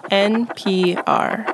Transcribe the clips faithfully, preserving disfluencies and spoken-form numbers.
N P R.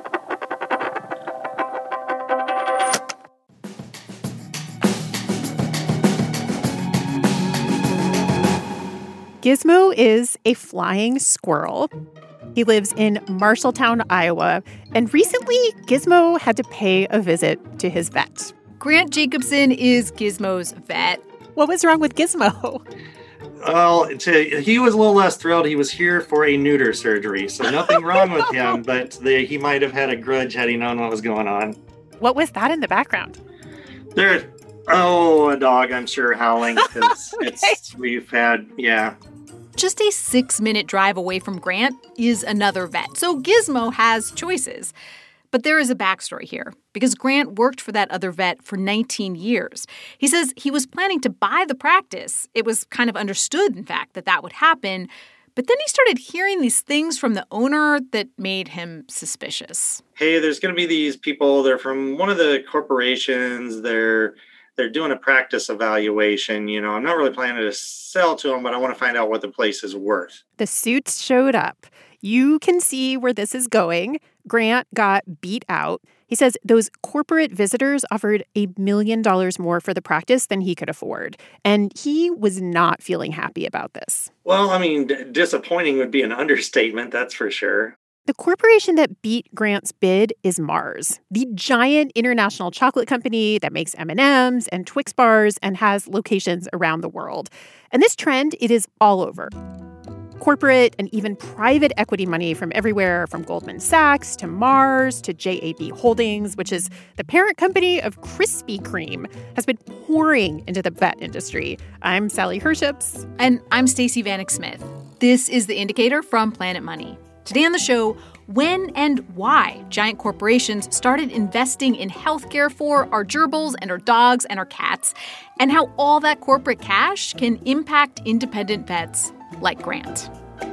Gizmo is a flying squirrel. He lives in Marshalltown, Iowa, and recently Gizmo had to pay a visit to his vet. Grant Jacobson is Gizmo's vet. What was wrong with Gizmo? Well, to, he was a little less thrilled. He was here for a neuter surgery, so nothing wrong with him, but the, he might have had a grudge had he known what was going on. What was that in the background? There, oh, a dog, I'm sure, howling, because Okay. it's, we've had, yeah. Just a six-minute drive away from Grant is another vet, so Gizmo has choices. But there is a backstory here, because Grant worked for that other vet for nineteen years. He says he was planning to buy the practice. It was kind of understood, in fact, that that would happen. But then he started hearing these things from the owner that made him suspicious. Hey, there's going to be these people, they're from one of the corporations, they're they're doing a practice evaluation. You know, I'm not really planning to sell to them, but I want to find out what the place is worth. The suits showed up. You can see where this is going. Grant got beat out. He says those corporate visitors offered a million dollars more for the practice than he could afford. And he was not feeling happy about this. Well, I mean, d- disappointing would be an understatement, that's for sure. The corporation that beat Grant's bid is Mars, the giant international chocolate company that makes M and M's and Twix bars and has locations around the world. And this trend, it is all over. Corporate and even private equity money from everywhere, from Goldman Sachs to Mars to J A B Holdings, which is the parent company of Krispy Kreme, has been pouring into the vet industry. I'm Sally Herships. And I'm Stacey Vanek Smith. This is The Indicator from Planet Money. Today on the show, when and why giant corporations started investing in healthcare for our gerbils and our dogs and our cats, and how all that corporate cash can impact independent vets like Grant.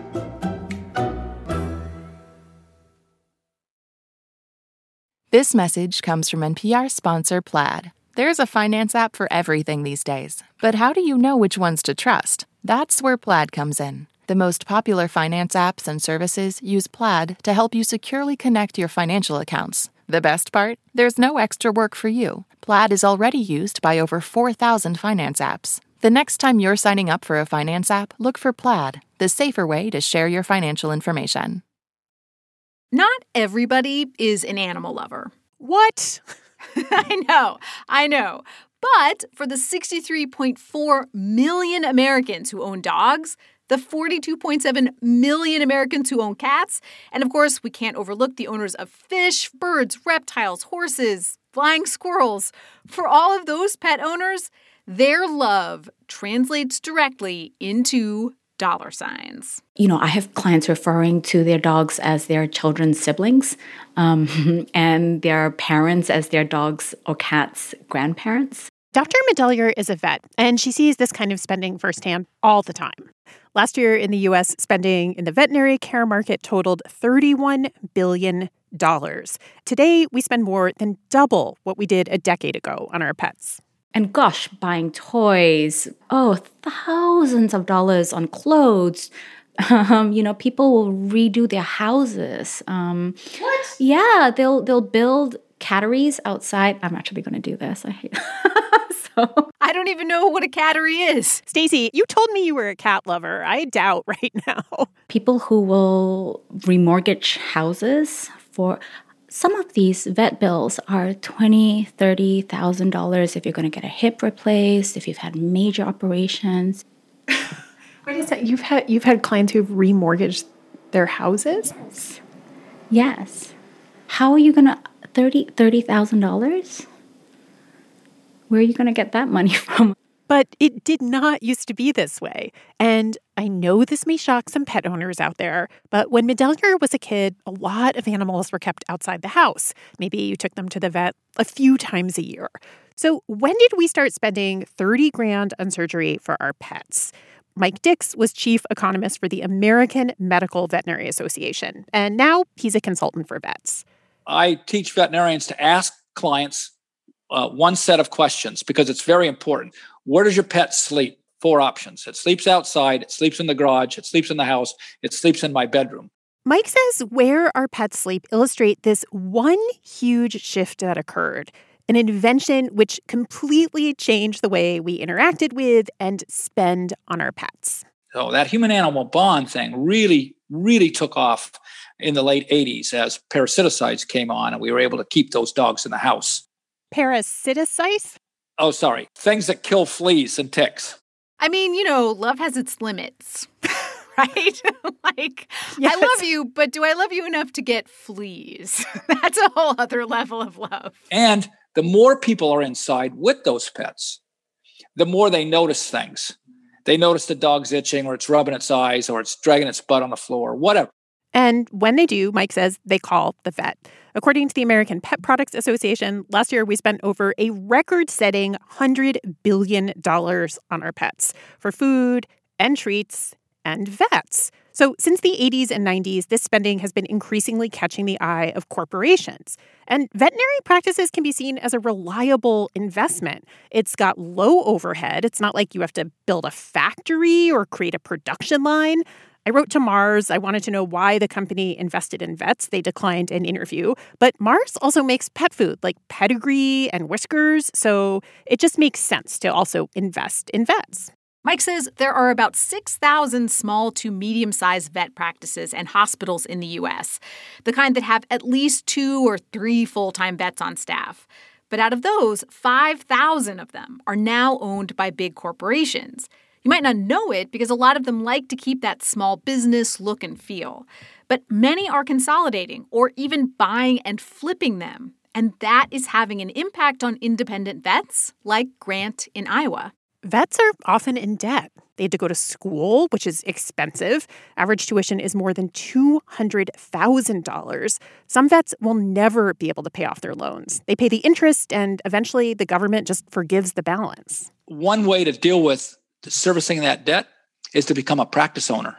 This message comes from N P R sponsor Plaid. There's a finance app for everything these days. But how do you know which ones to trust? That's where Plaid comes in. The most popular finance apps and services use Plaid to help you securely connect your financial accounts. The best part? There's no extra work for you. Plaid is already used by over four thousand finance apps. The next time you're signing up for a finance app, look for Plaid, the safer way to share your financial information. Not everybody is an animal lover. What? I know, I know. But for the sixty-three point four million Americans who own dogs, the forty-two point seven million Americans who own cats, and of course, we can't overlook the owners of fish, birds, reptiles, horses, flying squirrels. For all of those pet owners, their love translates directly into dollar signs. You know, I have clients referring to their dogs as their children's siblings, um, and their parents as their dogs or cats' grandparents. Doctor Medelier is a vet, and she sees this kind of spending firsthand all the time. Last year in the U S, spending in the veterinary care market totaled thirty-one billion dollars. Today, we spend more than double what we did a decade ago on our pets. And gosh, buying toys, oh, thousands of dollars on clothes. Um, you know, people will redo their houses. Um, What? Yeah, they'll they'll build catteries outside. I'm actually going to do this. I hate so. I don't even know what a cattery is. Stacey, you told me you were a cat lover. I doubt right now. People who will remortgage houses for some of these vet bills are twenty thousand dollars, thirty thousand dollars if you're going to get a hip replaced, if you've had major operations. What is that? You've had you've had clients who've remortgaged their houses? Yes. Yes. How are you going to thirty thousand dollars? Where are you going to get that money from? But it did not used to be this way. And I know this may shock some pet owners out there, but when Medelier was a kid, a lot of animals were kept outside the house. Maybe you took them to the vet a few times a year. So when did we start spending thirty grand on surgery for our pets? Mike Dix was chief economist for the American Medical Veterinary Association, and now he's a consultant for vets. I teach veterinarians to ask clients uh, one set of questions because it's very important. Where does your pet sleep? Four options. It sleeps outside, it sleeps in the garage, it sleeps in the house, it sleeps in my bedroom. Mike says where our pets sleep illustrate this one huge shift that occurred, an invention which completely changed the way we interacted with and spend on our pets. So that human-animal bond thing really, really took off in the late eighties as parasiticides came on and we were able to keep those dogs in the house. Parasiticides? Oh, sorry. Things that kill fleas and ticks. I mean, you know, love has its limits, right? Like, yes. I love you, but do I love you enough to get fleas? That's a whole other level of love. And the more people are inside with those pets, the more they notice things. They notice the dog's itching or it's rubbing its eyes or it's dragging its butt on the floor, whatever. And when they do, Mike says they call the vet. According to the American Pet Products Association, last year we spent over a record-setting one hundred billion dollars on our pets for food and treats and vets. So since the eighties and nineties, this spending has been increasingly catching the eye of corporations. And veterinary practices can be seen as a reliable investment. It's got low overhead. It's not like you have to build a factory or create a production line. I wrote to Mars. I wanted to know why the company invested in vets. They declined an interview. But Mars also makes pet food like Pedigree and Whiskers. So it just makes sense to also invest in vets. Mike says there are about six thousand small to medium-sized vet practices and hospitals in the U S, the kind that have at least two or three full-time vets on staff. But out of those, five thousand of them are now owned by big corporations. You might not know it because a lot of them like to keep that small business look and feel. But many are consolidating or even buying and flipping them. And that is having an impact on independent vets like Grant in Iowa. Vets are often in debt. They had to go to school, which is expensive. Average tuition is more than two hundred thousand dollars. Some vets will never be able to pay off their loans. They pay the interest, and eventually the government just forgives the balance. One way to deal with servicing that debt is to become a practice owner.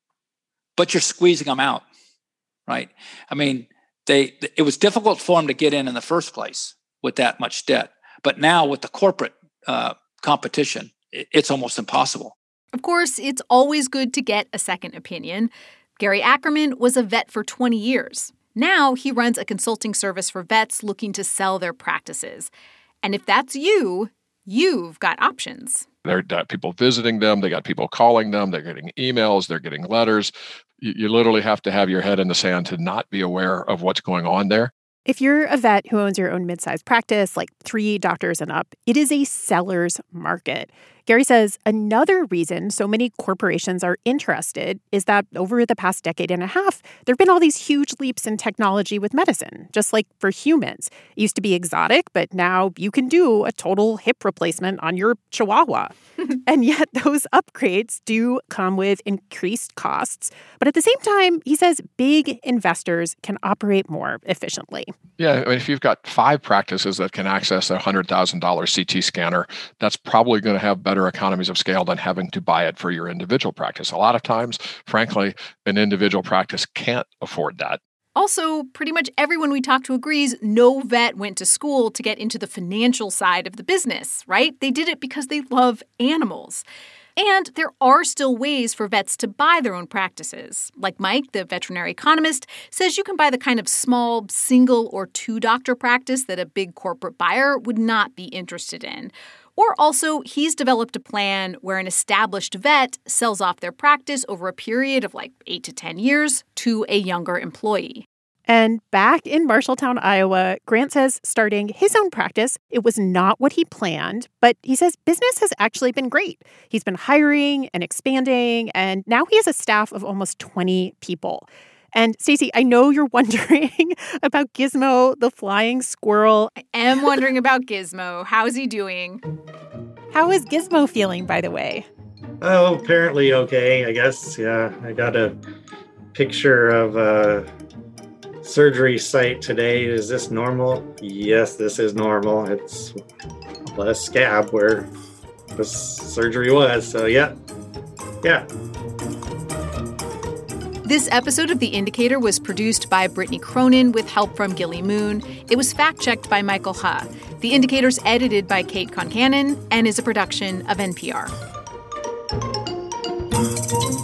But you're squeezing them out, right? I mean, they it was difficult for them to get in in the first place with that much debt. But now with the corporate uh, competition, it's almost impossible. Of course, it's always good to get a second opinion. Gary Ackerman was a vet for twenty years. Now he runs a consulting service for vets looking to sell their practices. And if that's you, you've got options. There are people visiting them. They got people calling them. They're getting emails. They're getting letters. You, you literally have to have your head in the sand to not be aware of what's going on there. If you're a vet who owns your own mid-sized practice, like three doctors and up, it is a seller's market. Gary says another reason so many corporations are interested is that over the past decade and a half, there have been all these huge leaps in technology with medicine, just like for humans. It used to be exotic, but now you can do a total hip replacement on your Chihuahua. And yet those upgrades do come with increased costs. But at the same time, he says big investors can operate more efficiently. Yeah, I mean, if you've got five practices that can access a one hundred thousand dollars C T scanner, that's probably going to have better economies of scale than having to buy it for your individual practice. A lot of times, frankly, an individual practice can't afford that. Also, pretty much everyone we talk to agrees no vet went to school to get into the financial side of the business, right? They did it because they love animals. And there are still ways for vets to buy their own practices. Like Mike, the veterinary economist, says you can buy the kind of small single or two doctor practice that a big corporate buyer would not be interested in. Or also, he's developed a plan where an established vet sells off their practice over a period of like eight to ten years to a younger employee. And back in Marshalltown, Iowa, Grant says starting his own practice, it was not what he planned, but he says business has actually been great. He's been hiring and expanding, and now he has a staff of almost twenty people. And Stacey, I know you're wondering about Gizmo, the flying squirrel. I am wondering about Gizmo. How's he doing? How is Gizmo feeling, by the way? Oh, apparently okay, I guess. Yeah, I got a picture of a surgery site today. Is this normal? Yes, this is normal. It's less scab where the surgery was. So, yeah. Yeah. This episode of The Indicator was produced by Brittany Cronin with help from Gilly Moon. It was fact-checked by Michael Ha. The Indicator's edited by Kate Concannon and is a production of N P R.